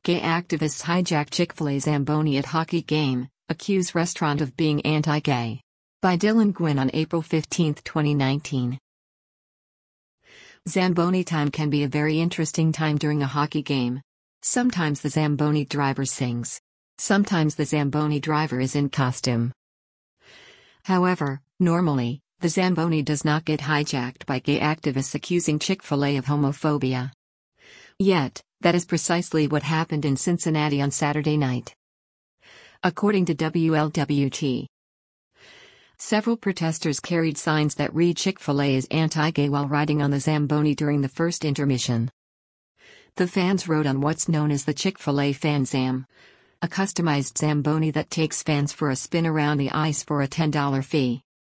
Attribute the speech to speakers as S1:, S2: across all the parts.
S1: Gay activists hijack Chick-fil-A Zamboni at hockey game, accuse restaurant of being anti-gay. By Dylan Gwynn on April 15, 2019. Zamboni time can be a very interesting time during a hockey game. Sometimes the Zamboni driver sings. Sometimes the Zamboni driver is in costume. However, normally, the Zamboni does not get hijacked by gay activists accusing Chick-fil-A of homophobia. Yet, that is precisely what happened in Cincinnati on Saturday night. According to WLWT, several protesters carried signs that read Chick-fil-A is anti-gay while riding on the Zamboni during the first intermission. The fans rode on what's known as the Chick-fil-A Fan Zam, a customized Zamboni that takes fans for a spin around the ice for a $10 fee.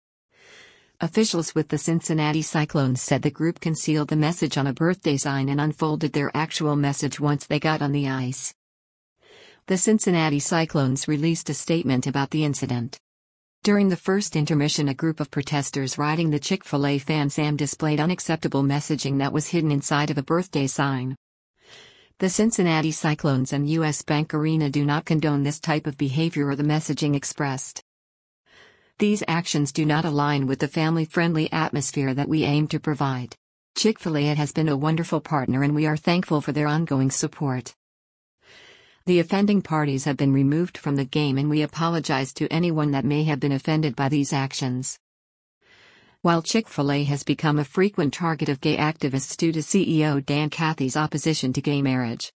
S1: Officials with the Cincinnati Cyclones said the group concealed the message on a birthday sign and unfolded their actual message once they got on the ice. The Cincinnati Cyclones released a statement about the incident. During the first intermission, a group of protesters riding the Chick-fil-A Fan Zam displayed unacceptable messaging that was hidden inside of a birthday sign. The Cincinnati Cyclones and U.S. Bank Arena do not condone this type of behavior or the messaging expressed. These actions do not align with the family-friendly atmosphere that we aim to provide. Chick-fil-A has been a wonderful partner and we are thankful for their ongoing support. The offending parties have been removed from the game and we apologize to anyone that may have been offended by these actions. While Chick-fil-A has become a frequent target of gay activists due to CEO Dan Cathy's opposition to gay marriage,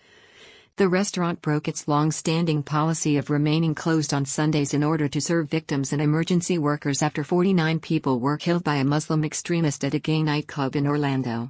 S1: the restaurant broke its long-standing policy of remaining closed on Sundays in order to serve victims and emergency workers after 49 people were killed by a Muslim extremist at a gay nightclub in Orlando.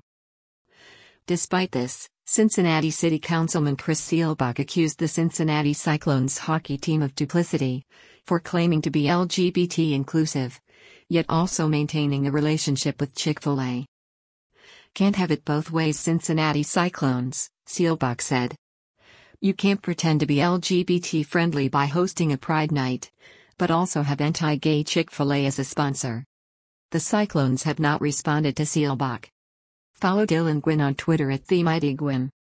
S1: Despite this, Cincinnati City Councilman Chris Seelbach accused the Cincinnati Cyclones hockey team of duplicity for claiming to be LGBT inclusive, yet also maintaining a relationship with Chick-fil-A. "Can't have it both ways, Cincinnati Cyclones," Seelbach said. "You can't pretend to be LGBT friendly by hosting a Pride Night, but also have anti-gay Chick-fil-A as a sponsor." The Cyclones have not responded to Seelbach. Follow Dylan Gwynn on Twitter @TheMightyGwynn.